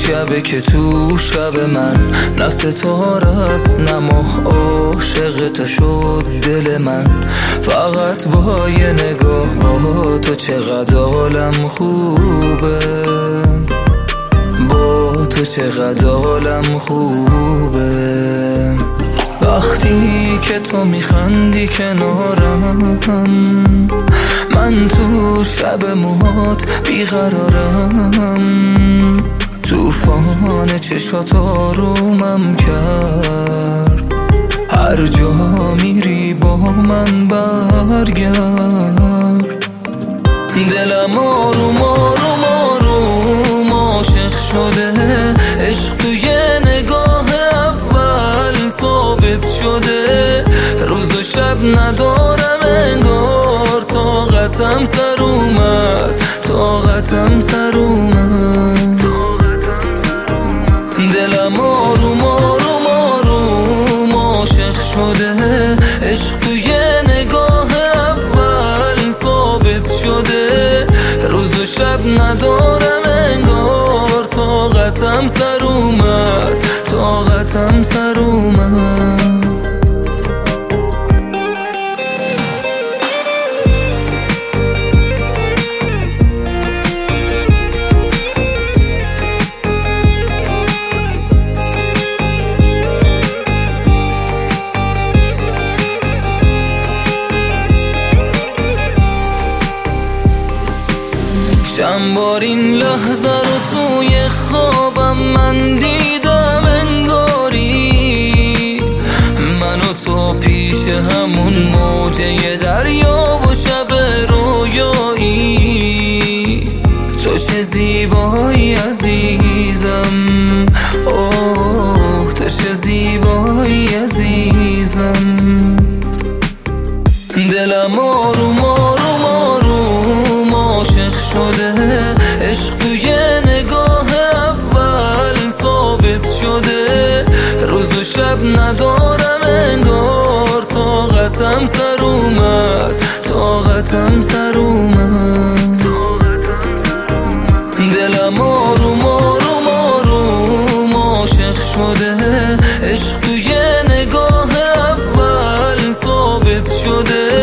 شبه که تو شب من نه ستاره است نه ماه، عاشق تو شد دل من. فقط با یه نگاه با تو چقدر حالم خوبه، با تو چقدر حالم خوبه. وقتی که تو میخندی کنارم من تو شب موهات بیقرارم. توفان چشات آرومم کرد، هر جا میری با من برگرد. دلم آروم آروم آروم عاشق شده، عشق توی نگاه اول ثابت شده. روز و شب ندارم انگار، طاقتم سر اومد، طاقتم سر اومد. دلم آروم آروم آروم عاشق شده، عشق توی نگاه اول ثابت شده. روز و شب ندارم انگار، طاقتم سر اومد، طاقتم سر اومد. چند بار این لحظه رو توی خوابم من دیدم، انگاری من و تو پیش همون موجه دریا و شب رویایی. تو چه زیبایی عزیزم، اوه تو چه زیبایی عزیزم. دلم آروم آروم آروم عاشق شده، عشق توی نگاه اول ثابت شده. روز و شب ندارم انگار، طاقتم سر اومد، طاقتم سر اومد. دلم آروم آروم آروم عاشق شده، عشق توی نگاه اول ثابت شده.